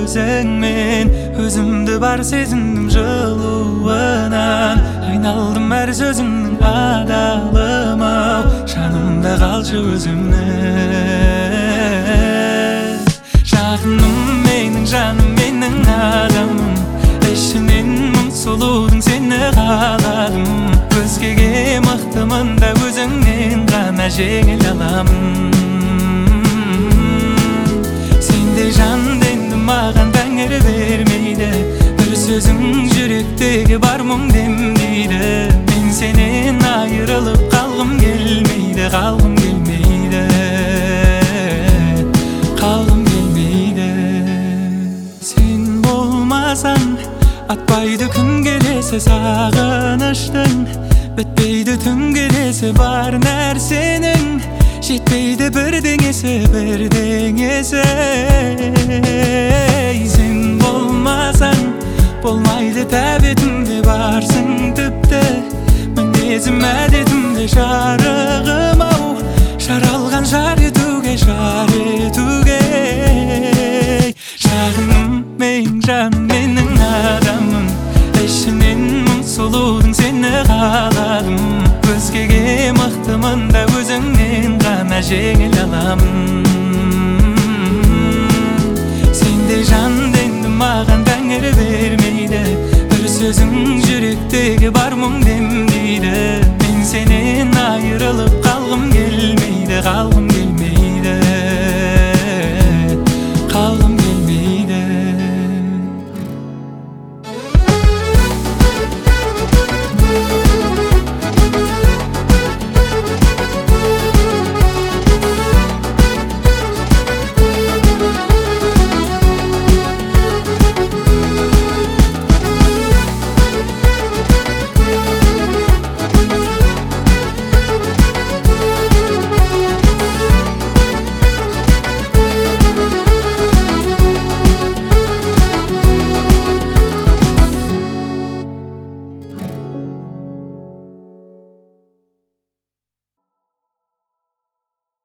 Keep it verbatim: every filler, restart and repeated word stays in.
өзіңмен өзімді бар сезіндім жылуынан айналдым әр сөзіңнің адалым ау жанымда қалшы өзімнің жақыным менің жаным менің адамым ішінен мың сұлудың сені қаладым өзгеге мықтымын да өзіңнен ғана жеңіл аламын сендей жанды енді маған тәңір бермейді бір сөзің жүректегі бар мұң демдейді мен сенен айырылып қалғым келмейді қалғым келмейді қалғым келмейді сен болмасаң атпайды күн келесі сағыныштың бітпейді түн келесі бар нәрсенің жетпейді бірдеңесі бірдеңесі сен болмасаң болмайды тәбетімде барсың тіпті мінезім әдетімде жарығым ау жаралған жар етуге жар етуге жағыным менің жаным менің адамым ішінен мың сұлудың сені қаладым өзгеге мықтымын да өзіңнен ғана жеңіл аламын